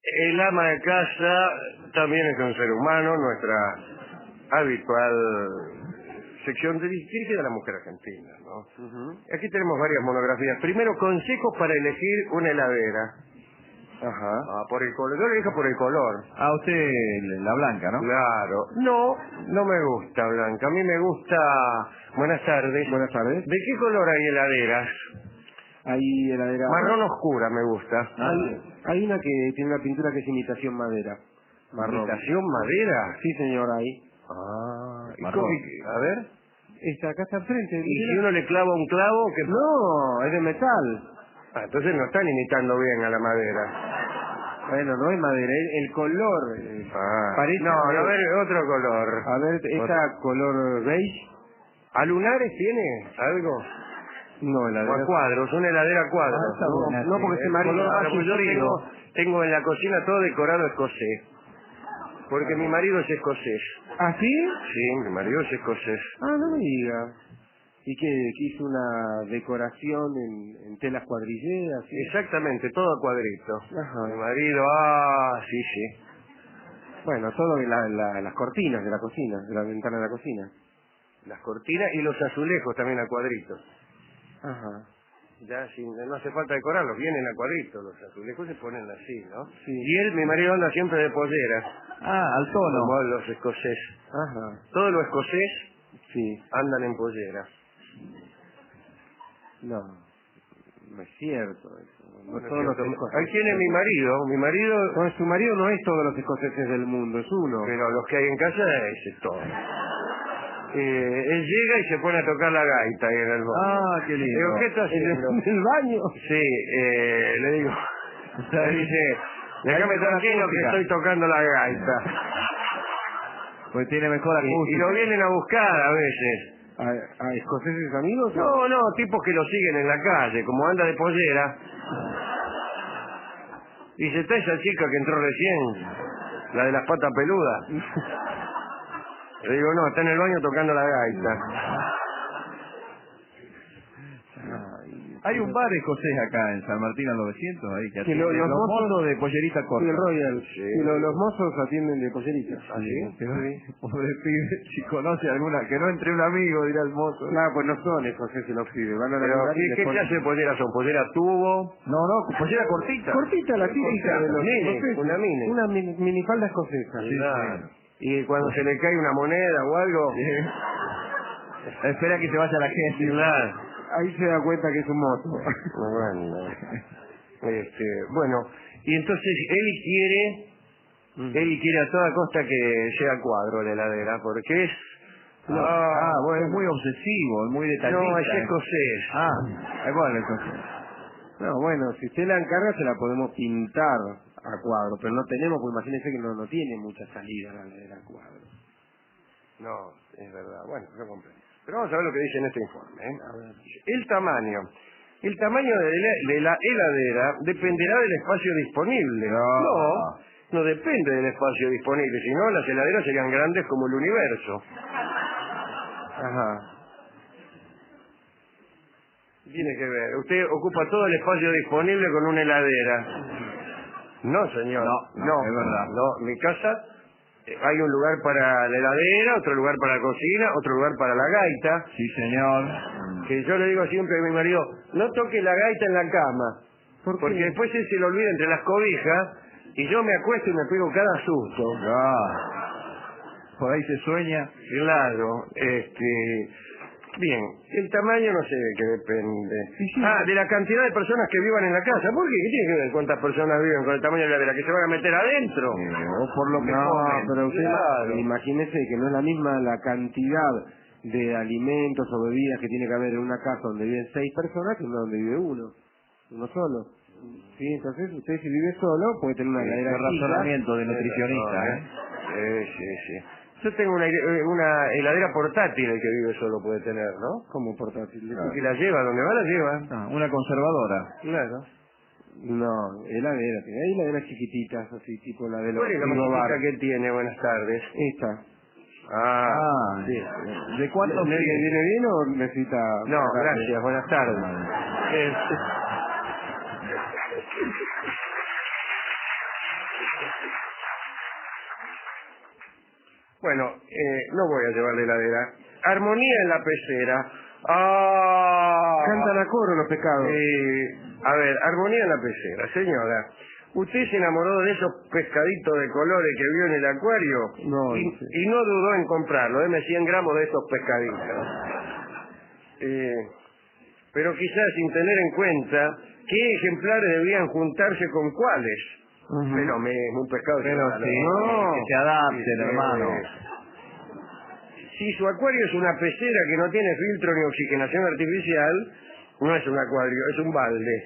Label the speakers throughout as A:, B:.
A: El ama de casa también es un ser humano, nuestra habitual sección dirigida a la mujer argentina, ¿no? Aquí tenemos varias monografías. Primero, consejos para elegir una heladera.
B: Ajá.
A: Por el color. Yo lo elijo por el color.
B: Usted la blanca, ¿no?
A: Claro. No me gusta blanca. A mí me gusta... Buenas tardes.
B: Buenas tardes.
A: ¿De qué color hay heladeras?
B: Hay heladera...
A: Marrón oscura me gusta.
B: Hay una que tiene una pintura que es imitación madera. Marrón.
A: ¿Imitación madera?
B: Sí, señor, ahí.
A: ¿Y
B: marrón.
A: a ver.
B: Acá está enfrente.
A: ¿Y si uno le clava un clavo? ¿qué?
B: No, es de metal.
A: Entonces no están imitando bien a la madera.
B: Bueno, no es madera, el color. Parece...
A: No, a ver, otro color.
B: A ver, esta color beige.
A: ¿A lunares tiene algo?
B: No, heladera.
A: O a cuadros, una heladera a cuadros.
B: No, porque se maría.
A: Yo tengo en la cocina todo decorado escocés. Porque mi marido es escocés.
B: ¿Ah, sí?
A: Sí, mi marido es escocés.
B: No me diga. ¿Y qué hizo una decoración en telas cuadrilleras? ¿Sí?
A: Exactamente, todo a cuadrito.
B: Ajá.
A: Mi marido, sí.
B: Bueno, todo las cortinas de la cocina, de la ventana de la cocina.
A: Las cortinas y los azulejos también a cuadritos.
B: Ajá.
A: Ya, no hace falta decorarlos, vienen a cuadritos, los azulejos se ponen así, ¿no?
B: Sí.
A: Y mi marido anda siempre de pollera.
B: Al tono.
A: Como los escocés.
B: Ajá.
A: Todos los escocés
B: sí.
A: andan en pollera.
B: No es cierto eso. No
A: Bueno,
B: todos los escoceses.
A: ahí tiene mi marido.
B: No, su marido no es todos los escoceses del mundo, es uno.
A: Pero los que hay en casa es todo. Él llega y se pone a tocar la gaita ahí en el baño.
B: Qué lindo.
A: Digo, ¿qué está haciendo?
B: ¿En el baño?
A: Sí, le digo. Le dice, déjame tranquilo que estoy tocando la gaita.
B: Pues tiene mejor acústica.
A: Y lo vienen a buscar a veces.
B: ¿A escoceses amigos?
A: No, tipos que lo siguen en la calle, como anda de pollera. Dice, está esa chica que entró recién, la de las patas peludas. Le digo, no, está en el baño tocando la gaita.
B: Hay un bar escocés acá en San Martín al 900, ahí que atiende
A: los
B: mozos de pollerita corta.
A: Y el Royal. Sí.
B: Y los mozos atienden de pollerita.
A: ¿Sí?
B: Pobre pibe, si conoce alguna, que no entre un amigo, dirá el mozo. Claro, pues no son escoceses los pibes, van a la
A: Pero, ¿qué clase de pollera son? ¿Pollera tubo?
B: No, pollera cortita. Cortita, la típica.
A: Una mini.
B: Una minifalda escocesa.
A: Claro. Y cuando se le cae una moneda o algo...
B: Espera que se vaya la gente.
A: Claro.
B: Ahí se da cuenta que es un mozo.
A: Bueno, y entonces él quiere a toda costa que sea cuadro la heladera, porque es...
B: bueno, es muy obsesivo, es muy detallista.
A: No, es escocés.
B: Es bueno el escocés. No, bueno, si usted la encarga se la podemos pintar a cuadro, pero no tenemos, pues imagínese que no tiene mucha salida la heladera a cuadro.
A: No, es verdad. Bueno, yo comprendo. Pero vamos a ver lo que dice en este informe. A ver. El tamaño de la heladera dependerá del espacio disponible. No depende del espacio disponible, si no las heladeras serían grandes como el universo.
B: Ajá.
A: Tiene que ver. Usted ocupa todo el espacio disponible con una heladera. No, señor.
B: No, es verdad.
A: No, en mi casa hay un lugar para la heladera, otro lugar para la cocina, otro lugar para la gaita.
B: Sí, señor.
A: Que yo le digo siempre a mi marido, no toque la gaita en la cama. Porque después él se lo olvida entre las cobijas y yo me acuesto y me pego cada susto.
B: Por ahí se sueña.
A: Claro, bien, el tamaño no sé de qué depende. De la cantidad de personas que vivan en la casa. ¿Por qué? ¿Qué tiene que ver cuántas personas viven con el tamaño de la heladera? ¿Que se van a meter adentro?
B: O por lo que comen. Pero usted imagínese que no es la misma la cantidad de alimentos o bebidas que tiene que haber en una casa donde viven 6 personas que en una donde vive uno solo. Sí, entonces usted si vive solo puede tener una heladera.
C: Razonamiento de nutricionista,
A: Sí. Yo tengo una heladera portátil, el que vive solo puede tener, ¿no?
B: ¿Cómo portátil?
A: Claro. Que la lleva, donde va la lleva.
C: Una conservadora.
A: Claro.
B: No, heladera. Hay heladeras chiquititas, así, tipo la de los...
A: ¿Cuál es la más chiquita que tiene? Buenas tardes.
B: Esta.
A: Sí.
B: ¿De cuánto viene bien o necesita...?
A: No, gracias, buenas tardes. Bueno, no voy a llevar la heladera. Armonía en la pecera. ¡Ah!
B: Cantan a coro los pescados.
A: A ver, armonía en la pecera. Señora, ¿usted se enamoró de esos pescaditos de colores que vio en el acuario?
B: No,
A: y no dudó en comprarlo. Deme 100 gramos de esos pescaditos. Pero quizás sin tener en cuenta qué ejemplares debían juntarse con cuáles. Pero un pescado...
C: Pero sí, que se adapten, hermano.
A: Si su acuario es una pecera que no tiene filtro ni oxigenación artificial, no es un acuario, es un balde.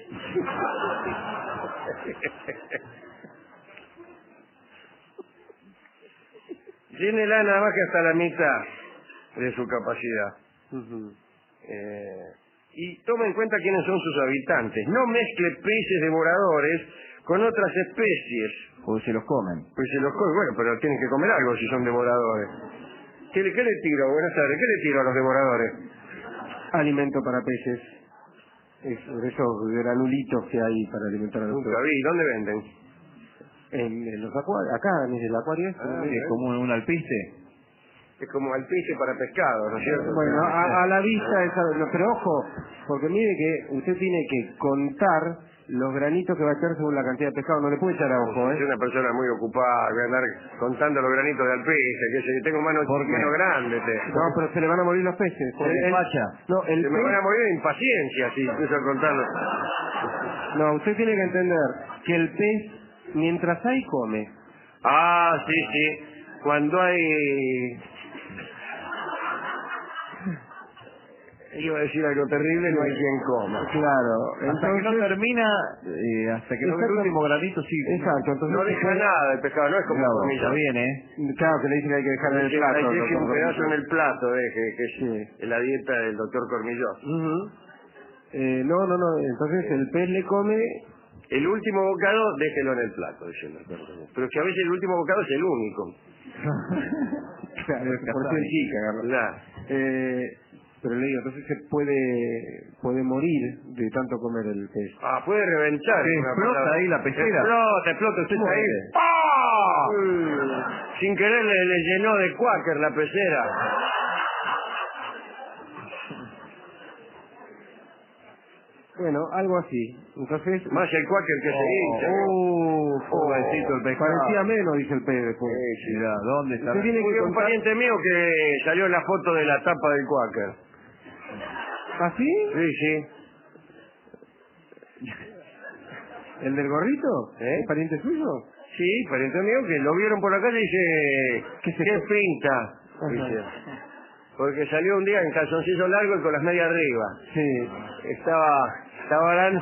A: Llénela nada más que hasta la mitad de su capacidad. Y tome en cuenta quiénes son sus habitantes. No mezcle peces devoradores con otras especies.
C: Porque se los comen.
A: Pues se los comen, bueno, pero tienen que comer algo si son devoradores. ¿Qué le tiro? Buenas tardes, ¿qué le tiro a los devoradores?
B: Alimento para peces. Esos granulitos que hay para alimentar a los
A: Nunca
B: peces.
A: vi, ¿dónde venden?
B: En los acuarios, acá en el acuario.
C: Es como un alpiste.
A: Es como alpiste para pescado, ¿no es cierto?
B: Bueno, a la vista, pero ojo, porque mire que usted tiene que contar los granitos que va a echar según la cantidad de pescado. No le puede echar a ojo,
A: Soy una persona muy ocupada, voy a andar contando los granitos de alpiste, que tengo manos grandes.
B: No, pero se le van a morir los peces. No,
A: Se me van a morir de impaciencia si empiezo a contarlo.
B: No, usted tiene que entender que el pez, mientras hay, come.
A: Ah, sí. Cuando hay... Iba a decir algo terrible, no hay quien coma.
B: Claro.
C: Hasta que no termina, hasta que no ve el último granito, sí.
B: Exacto. Entonces
A: No deja nada el pescado, no es como la comida.
C: Bien,
B: Claro, que le dicen que hay que dejar en el plato.
A: Hay que dejar un
B: doctor
A: pedazo en
B: Cormillot.
A: el plato, que es la dieta del doctor Cormillot.
B: No. Entonces el pez le come...
A: El último bocado, déjelo en el plato, dice el doctor Cormillot. Pero que a veces el último bocado es el único.
B: Claro, por ser chica,
A: Claro.
B: Pero le digo, entonces se puede morir de tanto comer el pez.
A: Ah, puede reventar.
C: Se explota ahí la pecera.
A: Explota, usted está ahí. ¡Ah! Sin querer le llenó de cuáquer la pecera.
B: Bueno, algo así. Entonces...
A: Más el cuáquer que se hincha.
C: Pobrecito el pescado.
B: Parecía menos, dice el pez después.
C: Mira, ¿dónde está?
B: Usted tiene que
A: Un
B: contar...
A: pariente mío que salió en la foto de la tapa del cuáquer.
B: ¿Así?
A: Sí.
B: ¿El del gorrito?
A: ¿Eh?
B: ¿Es pariente suyo?
A: Sí, pariente mío que lo vieron por la calle y dice, ¿qué pinta? Dice. Porque salió un día en calzoncillo largo y con las medias arriba.
B: Sí.
A: Estaba hablando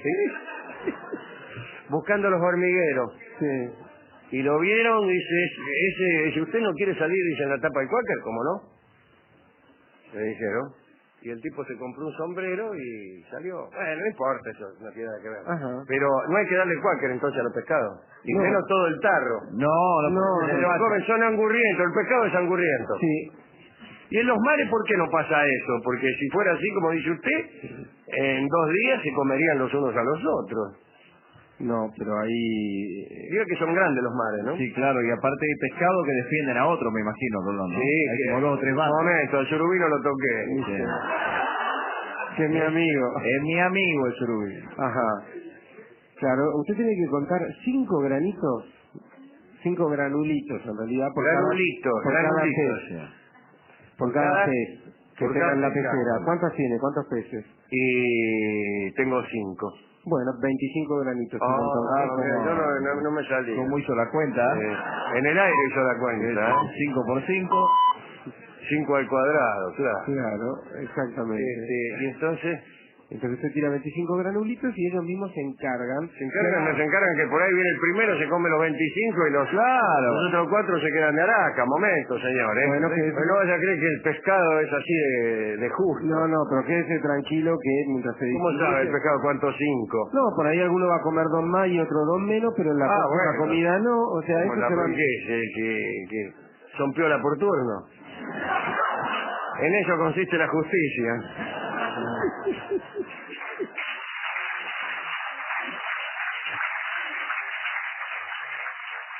A: buscando los hormigueros.
B: Sí.
A: Y lo vieron, dice, si usted no quiere salir, dice, en la tapa del cuáquer, ¿cómo no? Le dijeron. Y el tipo se compró un sombrero y salió. Bueno, no importa, eso no tiene nada que ver.
B: Ajá.
A: Pero no hay que darle cuáquer entonces a los pescados. Y
B: No.
A: menos todo el tarro. Se lo comen, son angurrientos, el pescado es angurriento.
B: Sí.
A: Y en los mares, ¿por qué no pasa eso? Porque si fuera así, como dice usted, en 2 días se comerían los unos a los otros.
B: No, pero ahí...
A: Diga que son grandes los mares, ¿no?
C: Sí, claro, y aparte hay pescado que defienden a otro, me imagino, Rolón, ¿no?
A: Sí,
C: Hay
A: que...
C: como 2 o 3
A: Un
C: bandas.
A: momento, el surubí no lo toqué.
C: Sí.
B: Que es mi amigo.
C: Es mi amigo el surubí.
B: Ajá. Claro, usted tiene que contar 5 granitos, 5 granulitos en realidad por
A: Granulitos.
B: cada pez. Por cada pez que
A: por
B: tenga
A: cada
B: en la
A: pescado.
B: pecera. ¿Cuántos tiene? ¿Cuántos peces?
A: Y tengo 5.
B: Bueno, 25 granitos.
A: No me salía.
C: ¿Cómo hizo la cuenta?
A: En el aire hizo la cuenta.
C: 5 por 5.
A: 5 al cuadrado, claro.
B: Claro, exactamente.
A: Y entonces...
B: Entonces usted tira 25 granulitos y ellos mismos se encargan.
A: Se encargan que por ahí viene el primero, se come los 25 y los otros 4 se quedan de araca. Momento, señor.
B: Bueno,
A: no vaya a creer que el pescado es así de justo.
B: No, pero quédese tranquilo que mientras se
A: ¿Cómo
B: distribuye-
A: sabe el pescado cuántos 5?
B: No, por ahí alguno va a comer 2 más y otro 2 menos, pero en la próxima
A: bueno.
B: comida no. O sea, eso
A: Bueno,
B: se va...
A: ¿por qué? Que son piola por turno. En eso consiste la justicia.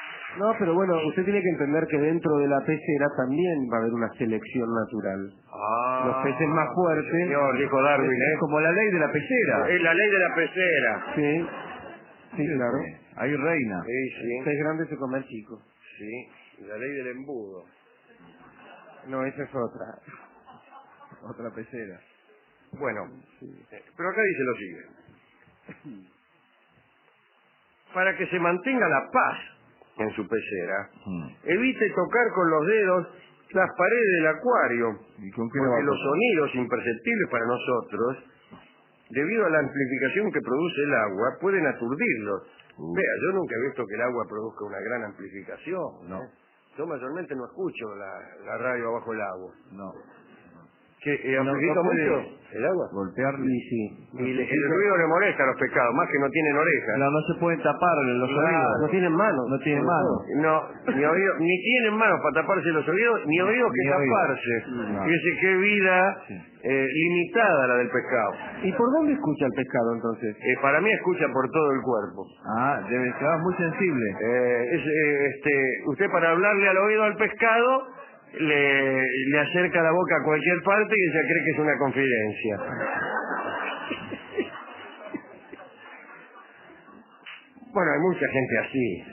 B: No, pero bueno, usted tiene que entender que dentro de la pecera también va a haber una selección natural. Los peces más fuertes...
A: Señor, dijo Darwin,
C: Es como la ley de la pecera.
A: Es la ley de la pecera.
B: Sí, sí, claro.
C: Ahí reina.
A: Sí,
B: El pez grande se come al chico.
A: sí, la ley del embudo.
B: No, esa es otra.
C: Otra pecera.
A: Bueno, pero acá dice lo siguiente. Para que se mantenga la paz en su pecera, evite tocar con los dedos las paredes del acuario,
C: ¿Y con qué le va
A: porque
C: a
A: los
C: tocar?
A: sonidos imperceptibles para nosotros, debido a la amplificación que produce el agua, pueden aturdirlos. Vea, yo nunca he visto que el agua produzca una gran amplificación.
C: No.
A: Yo mayormente no escucho la radio abajo del agua.
C: No.
A: ¿Que amplifica
C: no puede
A: mucho el agua?
C: Golpearle.
B: Sí.
A: Y el ruido le molesta a los pescados, más que no tienen orejas.
C: No se pueden tapar los oídos.
B: No tienen manos.
C: No tienen manos.
A: No, ni tienen manos para taparse los oídos, ni oídos que
C: Ni oídos.
A: taparse.
C: No.
A: Fíjese qué vida limitada la del pescado.
B: ¿Y por dónde escucha el pescado entonces?
A: Para mí escucha por todo el cuerpo.
C: Debe ser muy sensible.
A: Usted para hablarle al oído al pescado le acerca la boca a cualquier parte y ella cree que es una confidencia. Bueno, hay mucha gente así.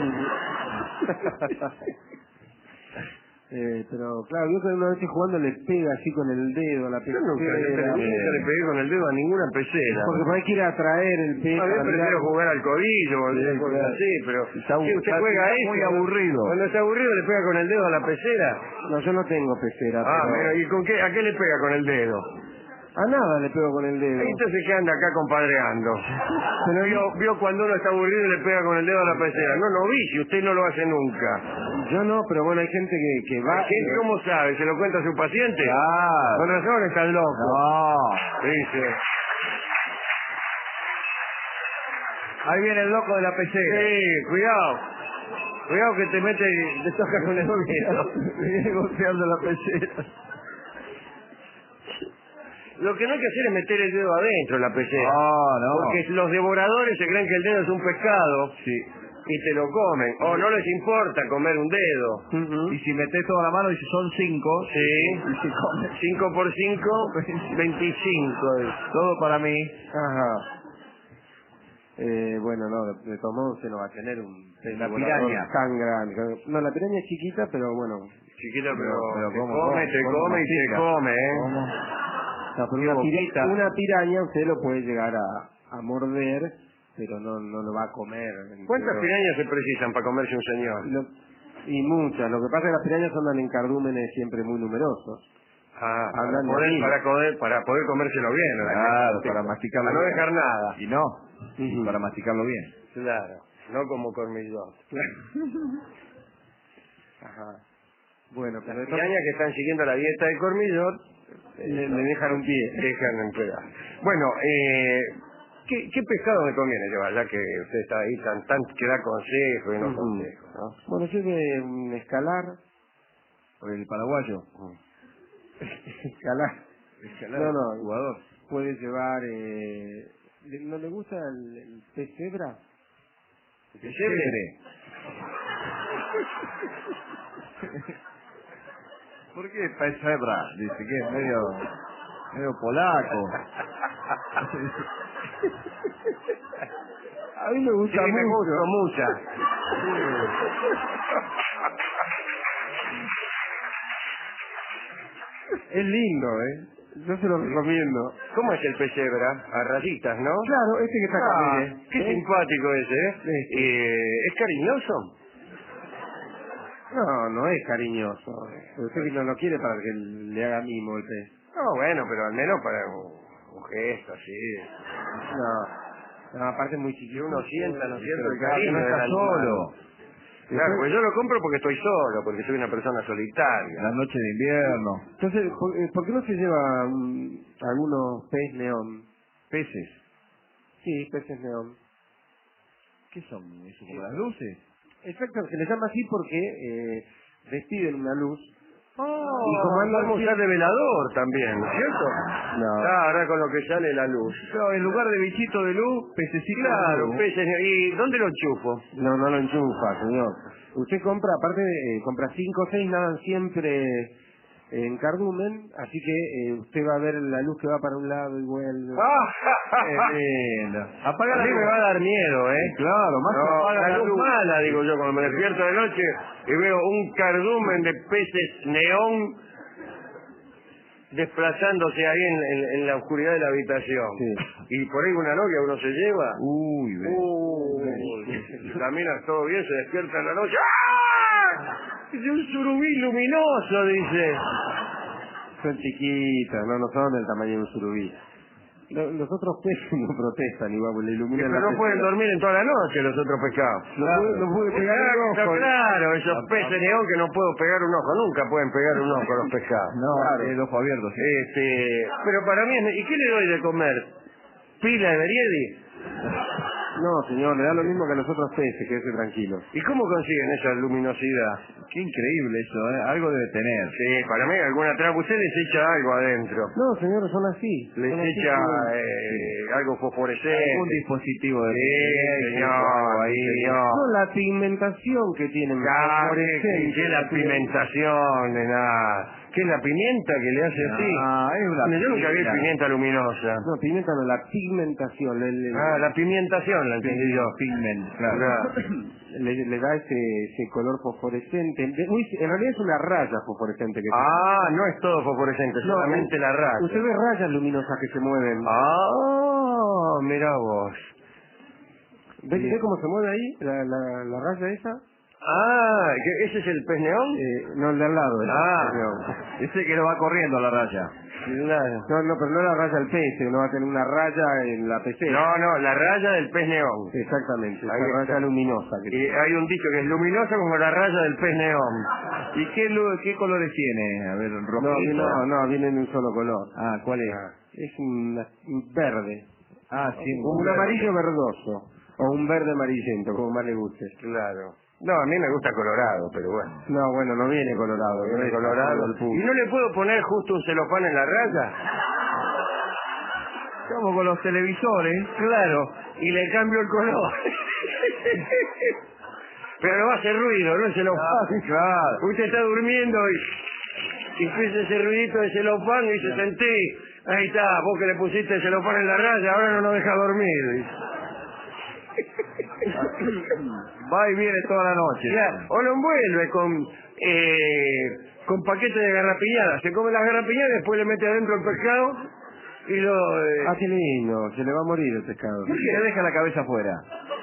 B: Pero claro, yo que una vez jugando le pega así con el dedo a la
A: Yo
B: pecera.
A: nunca le pegué con el dedo a ninguna pecera.
B: Porque hay que ir a traer el pez.
A: A mí
B: para
A: prefiero
B: mirar.
A: jugar al codillo o alguna cosa así, pero si usted juega a eso,
C: muy aburrido.
A: Cuando está aburrido le pega con el dedo a la pecera.
B: No, yo no tengo pecera.
A: Pero ¿y con qué? ¿A qué le pega con el dedo?
B: A nada le pego con el dedo.
A: Entonces, ¿qué anda acá compadreando? Pero vio cuando uno está aburrido y le pega con el dedo a la pecera. No vi, si usted no lo hace nunca.
B: Yo no, pero bueno, hay gente que va...
A: ¿Cómo sabe? ¿Se lo cuenta a su paciente?
C: Claro.
A: Con razón está el loco.
C: No.
A: Dice.
C: Ahí viene el loco de la pecera.
A: Sí, cuidado. Cuidado que te toca con el dedo.
C: Viene golpeando la pecera.
A: Lo que no hay que hacer es meter el dedo adentro de la pecera.
C: No.
A: Porque los devoradores se creen que el dedo es un pescado.
C: Sí.
A: Y te lo comen. O no les importa comer un dedo.
C: Y si metes toda la mano y si son 5,
A: Sí. 5 por 5, 25.
C: todo para mí.
B: Ajá. Bueno, no, de todos modos usted no va a tener
C: la piraña
B: tan grande. No, la piraña es chiquita, pero bueno.
A: Chiquita, pero te
C: ¿cómo,
A: come, te
C: cómo
A: come y te
C: mastica?
A: come,
C: ¿Cómo?
B: No, pero una piraña usted lo puede llegar a morder, pero no lo va a comer.
A: ¿Cuántas pirañas se precisan para comerse un señor?
B: Y muchas. Lo que pasa es que las pirañas andan en cardúmenes siempre muy numerosos.
A: Para poder comérselo bien. ¿no?
C: Claro, para masticarlo
A: Para no
C: bien.
A: dejar nada.
C: Y no, para masticarlo bien.
A: Claro, no como cormillón.
B: Ajá. Bueno, pero
A: Las pirañas que están siguiendo la dieta del cormillón
B: le dejan un pie.
A: dejan en pedazo. Bueno, ¿qué pescado me conviene llevar? Ya que usted está ahí tan que da consejos y no consejos, ¿no?
B: Bueno, yo de escalar.
C: Por el paraguayo.
B: Escalar. No,
C: jugador.
B: puede llevar... ¿No le gusta el pez cebra?
A: ¿Pesebre?
C: ¿Por qué pesebra? Dice que es medio polaco.
B: A mí me gusta
A: Sí, me gusta mucho.
B: Es lindo, Yo se lo recomiendo.
A: ¿Cómo es el pesebra? A rayitas, ¿no?
B: Claro, este que está acá, mire.
A: Qué simpático ese, ¿es cariñoso?
B: No es cariñoso. Usted que no lo quiere para que le haga mimo el pez.
A: No, bueno, pero al menos para un gesto así.
B: No, aparte es muy chiquito.
A: Uno sienta, ¿no es cierto? El
C: Claro,
A: cariño
C: no está
A: del animal.
C: solo.
A: Claro, pues yo lo compro porque estoy solo, porque soy una persona solitaria.
C: La noche de invierno.
B: Entonces, ¿por qué no se lleva algunos pez neón?
C: Peces.
B: Sí, peces neón.
C: ¿Qué son? ¿Eso como las luces?
B: Exacto, se les llama así porque despiden una luz
A: Y como vamos a usar de velador también, ¿no es cierto?
B: No.
A: Ahora con lo que sale la luz.
C: Claro, en lugar de bichito de luz, pececito
A: Claro,
C: de luz.
A: peces. ¿Y dónde lo enchufo?
B: No, no lo enchufa, señor. Usted compra, aparte, compra 5 o 6, nadan siempre en cardumen, así que usted va a ver la luz que va para un lado y vuelve.
C: Qué lindo. Apaga
A: A
C: la
A: mí
C: luz.
A: me va a dar miedo, ¿eh?
C: Claro, más que
A: No,
C: apaga
A: la
C: la
A: luz
C: luz.
A: mala, digo yo, cuando me despierto de noche y veo un cardumen de peces neón desplazándose ahí en la oscuridad de la habitación.
B: Sí.
A: Y por ahí una novia uno se lleva.
C: Uy,
A: Camina todo bien, se despierta en la noche. ¡Ah! Es un surubí luminoso, dice.
B: Son chiquitas, no son del tamaño de un surubí. Los otros peces no protestan, igual, le iluminan
A: Pero no pueden dormir en toda la noche los otros pescados.
B: No puede pegar el ojo.
A: Claro, esos peces neón que no puedo pegar un ojo, nunca pueden pegar un ojo los pescados.
C: No,
B: Claro.
C: el ojo abierto, sí.
A: Pero para mí, ¿y qué le doy de comer? ¿Pila de Beriedi?
B: No, señor, le da lo mismo que a los otros peces, quédese tranquilo.
A: ¿Y cómo consiguen esa luminosidad?
C: Qué increíble eso, ¿eh? Algo debe tener.
A: Sí, para mí alguna trampa. Usted les echa algo adentro.
B: No, señor, son así.
A: Les
B: Son así,
A: echa
B: sí.
A: algo fosforescente.
C: Un dispositivo de...
A: Sí, señor,
C: ahí.
A: señor.
B: No, la pigmentación que tienen.
A: ¿Qué es la pigmentación de nada? ¿Qué es la pimienta que le hace así?
C: Es una
A: Yo nunca vi
C: pimienta.
A: pimienta luminosa.
B: No, pimienta no, la pigmentación.
A: La pimentación la entendí yo.
C: Pigment, claro.
A: Claro.
B: Le da ese color fosforescente. En realidad es una raya fosforescente que
A: No es todo fosforescente,
B: No,
A: solamente la raya.
B: Usted ve rayas luminosas que se mueven.
A: Mira vos.
B: ¿Ve cómo se mueve ahí la raya esa?
A: ¿ese es el pez neón?
B: No, el de al lado.
C: Ese que lo va corriendo a la raya.
A: Claro.
B: No, pero no la raya del pez, no va a tener una raya en la pecera.
A: No, la raya del pez neón.
B: Exactamente, esa
A: Ahí está.
B: raya luminosa.
A: Y hay un dicho que es luminosa como la raya del pez neón.
C: ¿Y qué colores tiene? A ver, rojito.
B: No, viene de un solo color.
C: ¿Cuál es?
B: Es un verde.
C: Sí.
B: Un amarillo verdoso. O un verde amarillento, como más le guste.
A: Claro. No, a mí me gusta colorado, pero bueno.
B: No, bueno, no viene colorado.
A: Viene
B: es
A: colorado.
B: al punto.
A: ¿Y no le puedo poner justo un celofán en la raya?
C: Como con los televisores.
A: Claro, y le cambio el color. Pero no va a hacer ruido, no el celofán.
C: Claro.
A: Usted está durmiendo y empieza ese ruidito de celofán y dice, sentí, ahí está, vos que le pusiste el celofán en la raya, ahora no nos deja dormir.
C: Va y viene toda la noche.
A: Ya, o lo envuelve con paquete de garrapiñadas. Se come las garrapiñadas, después le mete adentro el pescado y lo...
B: Qué lindo, se le va a morir el pescado.
C: ¿Por qué le deja la cabeza afuera?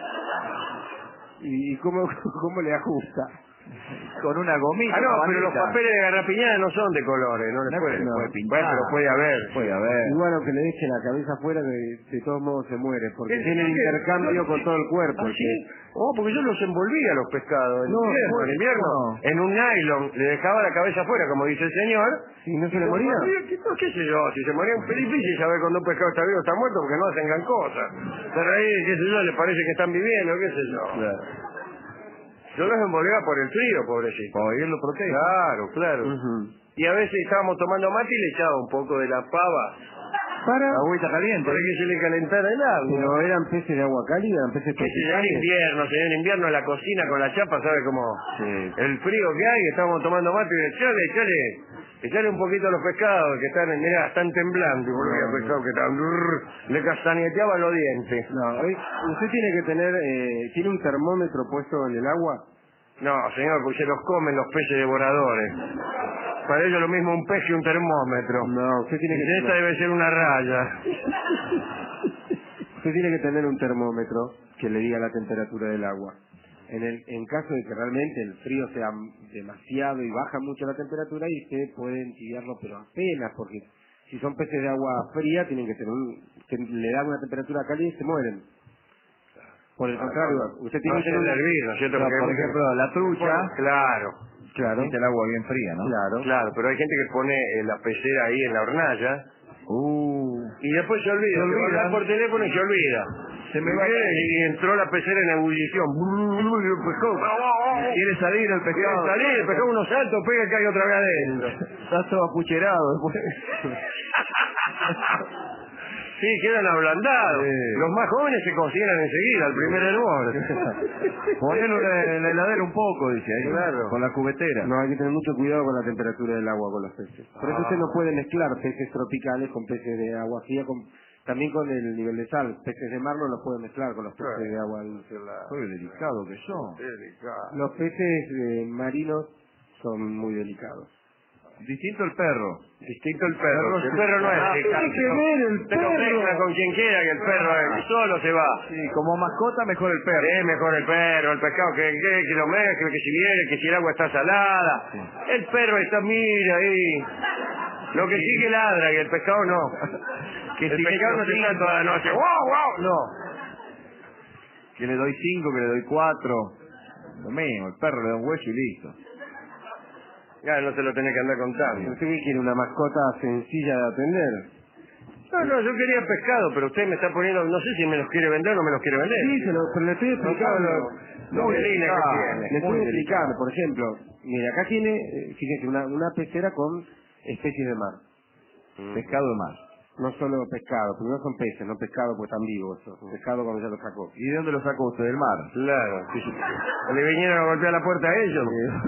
B: ¿Y cómo le ajusta?
C: Con una gomita.
A: no, pero los papeles de garrapiñada no son de colores, no les puede pintar. Bueno, pero puede haber.
C: Puede haber.
B: Igual aunque le deje la cabeza afuera, de todos modos se muere, porque
A: ¿Qué?
B: tiene intercambio con todo el cuerpo.
A: ¿Sí? Porque yo los envolvía los pescados en invierno.
C: no.
A: En un nylon, le dejaba la cabeza afuera, como dice el señor.
B: ¿Y no se le moría?
A: ¿Qué sé yo? Si se moría un difícil saber cuando un pescado está vivo o está muerto, porque no hacen gran cosa. Pero ahí, qué sé yo, le parece que están viviendo, qué sé yo.
C: Claro.
A: Yo los envolvía por el frío, pobrecito.
C: Para él lo protege.
A: Claro. Y a veces estábamos tomando mate y le echaba un poco de la pava
B: Para
C: agüita caliente.
A: para que se le calentara el agua.
B: Pero eran peces de agua cálida, eran peces
A: Que se en
B: tropicales.
A: invierno, señor, en invierno en la cocina con la chapa, ¿sabe cómo?
B: Sí.
A: El frío que hay, estábamos tomando mate y echale un poquito a los pescados que están, mirá, están temblando. Y volvía a pescado que estaban, le castañeteaban los dientes.
B: No, usted tiene que tener, ¿tiene un termómetro puesto en el agua?
A: No, señor, porque se los comen los peces devoradores. Para ellos lo mismo un pez que un termómetro.
B: No, usted tiene que
A: Esta debe ser una raya.
B: Usted tiene que tener un termómetro que le diga la temperatura del agua. En caso de que realmente el frío sea demasiado y baja mucho la temperatura, y usted puede entibiarlo, pero apenas, porque si son peces de agua fría, tienen que tener que le dan una temperatura cálida y se mueren. Por el contrario, usted tiene que tener
A: un hervir, ¿no es cierto?
C: Claro,
A: Porque
C: por ejemplo, la trucha.
A: Claro.
C: Necesita el agua bien fría, ¿no?
A: Claro, pero hay gente que pone la pecera ahí en la hornalla y después se olvida. Se olvida por teléfono y se olvida.
C: Se me va
A: y entró la pecera en ebullición. El pescado.
C: quiere salir el
A: Quiere
C: pescado.
A: salir, el pescado unos saltos, pega y cae otra vez adentro.
C: Está todo apucherado después.
A: Sí, quedan ablandados.
C: Sí.
A: Los más jóvenes se consideran enseguida, al primer hervor.
C: Ponelo en la heladera un poco, dice ahí.
A: Claro.
C: Con la cubetera.
B: No, hay que tener mucho cuidado con la temperatura del agua con los peces. Por eso usted no puede mezclar peces tropicales con peces de agua fría, también con el nivel de sal. Peces de mar no los puede mezclar con los peces
A: Claro.
B: de agua dulce.
C: Qué delicado que son.
B: Los peces marinos son muy delicados.
C: Distinto el perro.
A: Distinto el perro. El perro no es de
B: tiene que ver el
A: Se conflicta con quien quiera que el perro solo se va.
C: Sí, como mascota mejor el perro.
A: Es mejor el perro, el pescado que lo mezcle, que si viene, que si el agua está salada. El perro está, mira ahí. Lo que sí que ladra, y el pescado no.
C: Que
A: El
C: si
A: pescado no se está toda la noche. ¡Wow, wow! No.
C: Que le doy 5, que le doy 4. Lo mismo, el perro le da un hueso y listo.
A: Ya no se lo tenés que andar contando.
B: ¿Usted qué quiere? ¿Una mascota sencilla de atender?
A: No, yo quería pescado, pero usted me está poniendo, no sé si me los quiere vender o no me los quiere vender.
B: Sí, pero le estoy explicando.
A: Los delines que
B: Le
A: tiene.
B: estoy explicando, por ejemplo, mire, acá tiene, fíjese, una pecera con especies de mar.
C: Pescado de mar.
B: No solo pescado, porque no son peces, no pescado porque están vivos esos. Pescado cuando ya lo sacó.
C: ¿Y de dónde lo sacó usted? ¿Del mar?
A: Claro. Le vinieron a golpear la puerta a ellos.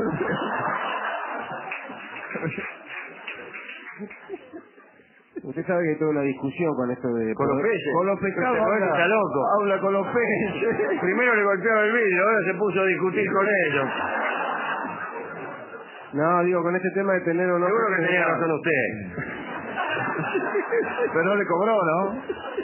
B: Usted sabe que hay toda una discusión con esto de...
A: Con los peces.
C: Con los pescados
A: Este juez está loco.
C: habla con los peces.
A: Primero le golpeaba el vidrio, ahora se puso a discutir con ellos.
B: No, digo, con este tema de tener o no...
A: Seguro que tenía razón usted.
C: Pero no le cobró, ¿no?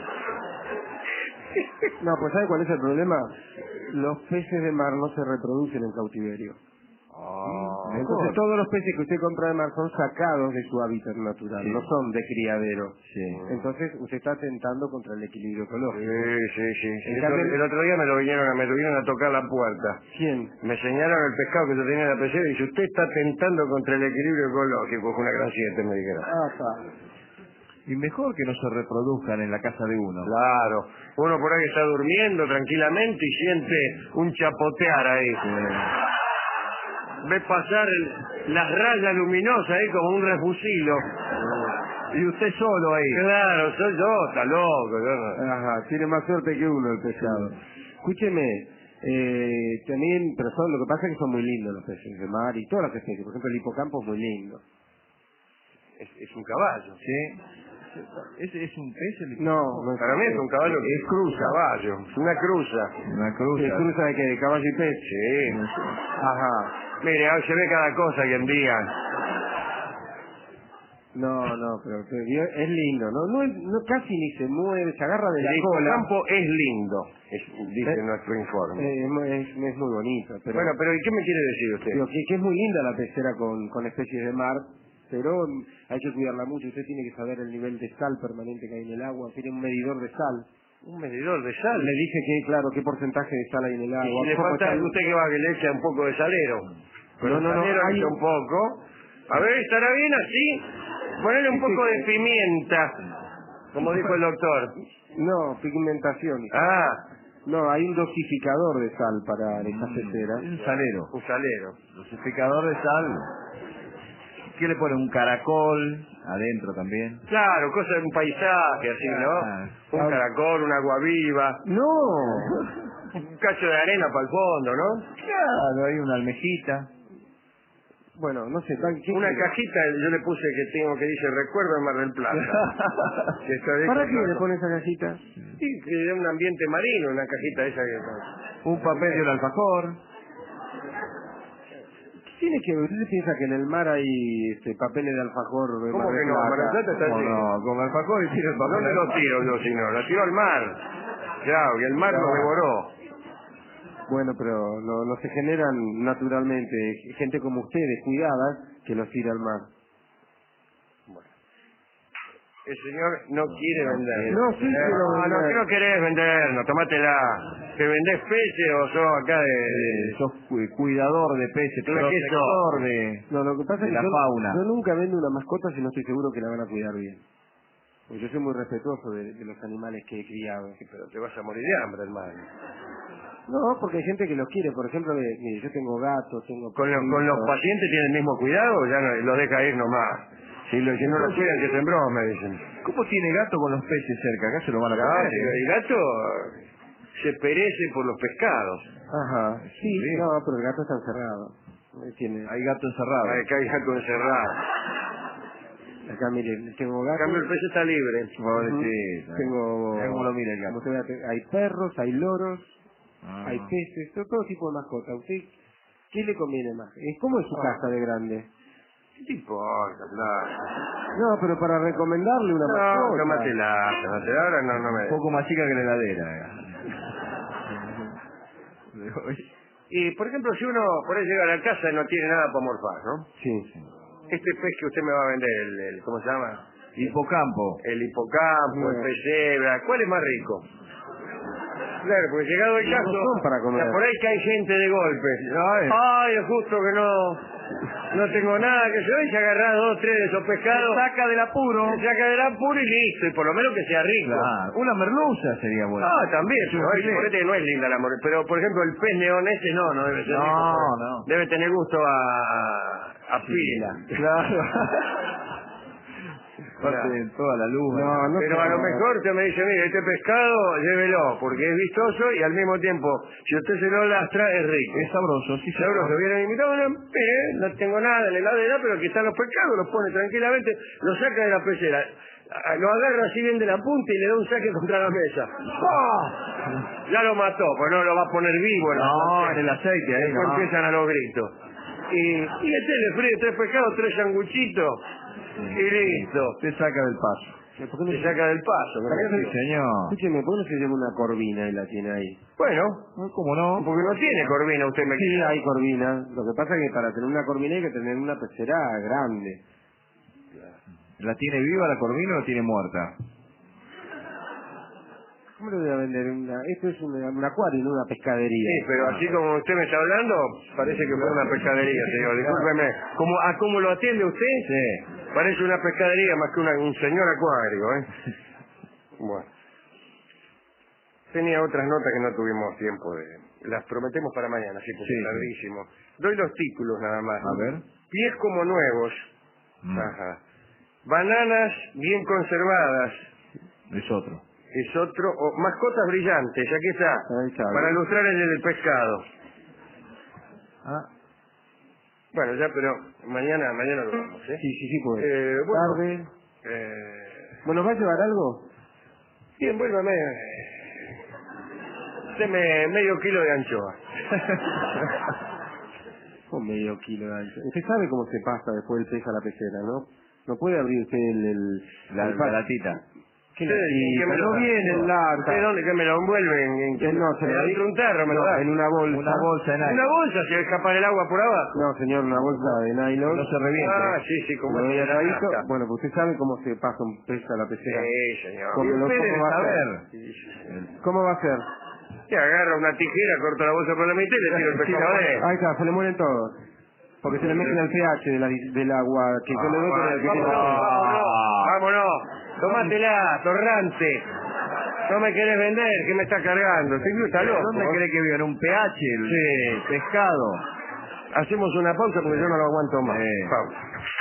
B: No, pues ¿sabe cuál es el problema? Los peces de mar no se reproducen en cautiverio. Entonces todos los peces que usted compra de mar son sacados de su hábitat natural,
C: Sí.
B: no son de criadero.
C: Sí.
B: Entonces usted está atentando contra el equilibrio ecológico.
A: Sí.
B: En cambio-
A: El otro día me vinieron a tocar la puerta.
B: ¿Quién?
A: Me señalaron el pescado que yo tenía en la pecera y dice, usted está atentando contra el equilibrio ecológico. Fue una gran siete, me dijeron.
C: Y mejor que no se reproduzcan en la casa de uno.
A: Claro. Uno por ahí está durmiendo tranquilamente y siente un chapotear ahí. Ve pasar las rayas luminosas ahí como un refusilo.
C: Y usted solo ahí.
A: Claro, soy yo, está loco. Yo no.
B: Ajá, tiene más suerte que uno el pescado. Escúcheme, también, pero lo que pasa es que son muy lindos los peces de mar y todas las especies. Por ejemplo, el hipocampo es muy lindo.
A: Es un caballo.
C: Sí. ¿Es un pez el
B: No,
A: Para mí es un caballo.
B: Es cruza.
A: Caballo. Es una cruza.
C: Una cruz.
B: ¿Es cruza de qué? ¿De caballo y pez?
A: Sí.
B: Ajá.
A: Mire, se ve cada cosa hoy en día.
B: No, pero es lindo, no casi ni se mueve, se agarra de la
A: El
B: cola.
A: campo es lindo, dice nuestro informe.
B: Es muy bonito. Pero,
A: Bueno, pero ¿y qué me quiere decir usted?
B: digo, que es muy linda la pecera con especies de mar, pero hay que cuidarla mucho. Usted tiene que saber el nivel de sal permanente que hay en el agua. Tiene un medidor de sal.
A: Un medidor de sal.
B: Le dije que, claro, qué porcentaje de sal hay en el
A: Y
B: agua.
A: si le
B: poco
A: falta,
B: sal.
A: usted que va que le echa un poco de salero. Pero
B: No,
A: salero
B: hay-
A: echa un poco. A ver, ¿estará bien así? Ponele un poco de pimienta, como dijo el doctor.
B: No, pigmentación.
A: Ah,
B: No, hay un dosificador de sal para esta pecera.
C: Es un salero.
A: un salero.
C: Dosificador de sal. ¿Qué le pone? Un caracol adentro también.
A: Claro, cosa de un paisaje así,
C: Ah,
A: ¿no? Un caracol, un agua viva,
B: No,
A: un cacho de arena para el fondo, ¿no?
C: Claro, hay una almejita.
B: bueno, no sé, ¿qué
A: Una
B: quiere?
A: cajita, yo le puse que dice recuerdo en Mar del Plata. Que está de-
B: ¿Para qué le pone esa cajita?
A: Sí, que es un ambiente marino, una cajita esa que...
C: Un papel de un alfajor.
B: Tiene que ver, ¿usted piensa que en el mar hay papeles de alfajor de
A: ¿Cómo
B: Mar del
A: que no? Mar del
B: Plata?
A: Plata está
C: ¿Cómo
A: lleno.
C: no? Con alfajor y tira el papel.
A: ¿Dónde lo tiro yo si no? Lo tiro al mar. Claro, y el mar lo devoró.
B: Bueno, pero no se generan naturalmente gente como ustedes, cuidadas, que los tira al mar.
A: El señor no quiere vender.
B: No, sí quiero
A: No,
B: vender.
A: que no querés vendernos, tomátela. ¿Que vendés peces o sos acá
C: Sos cuidador de peces,
A: ¿Tú de qué
C: protector
A: sos?
C: de...
B: No, lo que pasa
C: de
B: es
C: la
B: que
C: fauna.
B: yo nunca vendo una mascota si no estoy seguro que la van a cuidar bien. Pues yo soy muy respetuoso de los animales que he criado.
A: Sí, pero te vas a morir de hambre, hermano.
B: No, porque hay gente que los quiere. Por ejemplo, mire, yo tengo gatos, tengo...
A: ¿Con los pacientes tiene el mismo cuidado o ya no, los deja ir nomás? Si no los cuidan, que se embroma, me dicen.
C: ¿Cómo tiene gato con los peces cerca? Acá se lo van a comer.
A: El gato se perece por los pescados.
B: Ajá, sí, no, pero el gato está encerrado.
C: Hay gato encerrado.
A: Acá hay gato encerrado.
B: Acá, mire, tengo gatos.
A: En cambio, el pez está libre.
C: Pobrecito.
B: Tengo...
C: ¿Cómo lo mira el gato?
B: Como usted ve, hay perros, hay loros, hay peces, todo tipo de mascota. ¿Usted qué le conviene más? ¿Cómo es su casa de grande?
A: ¿Qué te importa, claro?
B: No, pero para recomendarle una mascota.
A: Tómatela, ahora no me...
C: Un poco más chica que la heladera.
A: Y, por ejemplo, si uno por ahí llega a la casa y no tiene nada para morfar, ¿no?
B: Sí.
A: Este pez que usted me va a vender, el ¿cómo se llama?
C: Hipocampo.
A: El hipocampo, el pez cebra, ¿cuál es más rico? Claro, porque llegado el caso,
B: son para comer.
A: por ahí que hay gente de golpe. Ay, es justo que no tengo nada, que se agarrar 2, 3 de esos pescados.
C: Se saca del apuro.
A: Se saca del apuro y listo, y por lo menos que sea rico.
C: Claro. Una merluza sería buena.
A: También, no es linda la morena, pero por ejemplo el pez neón ese no debe ser rico.
C: No.
A: Debe tener gusto a pila.
C: Claro. Parte de toda la luz.
B: No,
A: pero a lo mejor usted me dice, mire, este pescado, llévelo, porque es vistoso y al mismo tiempo, si usted se lo lastra, es rico.
C: Es sabroso, sí.
A: Sabroso, viene invitado, bueno, mire, no tengo nada en la heladera, pero aquí están los pescados, los pone tranquilamente, los saca de la pecera, lo agarra así bien de la punta y le da un saque contra la mesa. ¡Oh! Ya lo mató, pues no lo va a poner vivo.
C: En el aceite ahí.
A: Después empiezan a los gritos. Y le fríe 3 pescados, 3 sanguchitos. Y listo.
C: Te saca del paso.
A: Te saca del paso.
C: Sí, señor.
B: Escúcheme, ¿por qué no se lleva una corvina y la tiene ahí?
A: Bueno,
C: ¿cómo no?
A: porque no tiene corvina, usted me
B: Sí, hay corvina. Lo que pasa es que para tener una corvina hay que tener una pecera grande.
C: ¿La tiene viva la corvina o la tiene muerta?
B: ¿Cómo le voy a vender esto es un acuario, no una pescadería?
A: Sí, pero así como usted me está hablando, parece que fue una pescadería, señor. Discúlpeme. ¿Cómo lo atiende usted?
C: Sí.
A: Parece una pescadería más que un señor acuario, ¿eh? Bueno. Tenía otras notas que no tuvimos tiempo de... Las prometemos para mañana, sí, porque es tardísimo. Doy los títulos nada más.
C: A ver.
A: Pies como nuevos. Ajá. Bananas bien conservadas.
C: Es otro.
A: Es otro. Mascotas brillantes, aquí está.
B: Ahí está.
A: Para ilustrar el del pescado. Bueno, ya, pero mañana lo vamos, ¿eh?
B: Sí, pues.
A: Bueno,
B: tarde. Bueno, ¿va a llevar algo?
A: Bien, vuélvame. Deme medio kilo de anchoa.
B: Con medio kilo de anchoa. Usted sabe cómo se pasa después el pez a la pecera, ¿no? No puede abrir usted
C: la latita.
A: ¿Qué me
B: no viene en lata.
A: ¿De dónde? ¿Que me lo envuelven?
B: No, se lo
A: dentro de un tarro, me lo da.
B: En una bolsa.
C: Una bolsa de nylon.
A: ¿Una bolsa? ¿Se va a escapar el agua por abajo?
B: No, señor, una bolsa de nylon.
C: No se revienta.
A: Sí, como
B: Lo
A: es
B: doy
A: la
B: ahí,
A: nafta.
B: bueno, pues usted sabe cómo se pasa un pez a la pecera.
A: Sí, señor.
B: ¿Cómo va a ser?
A: Se agarra una tijera, corta la bolsa por la mitad y le tira el pescado adentro.
B: Ahí está, se le mueren todos. Porque se le mezcla el pH del agua que yo le doy con el que tiene.
A: Vámonos. Tómatela, torrante. No me querés vender, ¿qué me está cargando? Está loco.
C: ¿Dónde cree que vive? ¿En un pH?
A: Sí.
C: Pescado.
A: Hacemos una pausa porque yo no lo aguanto más. Pausa.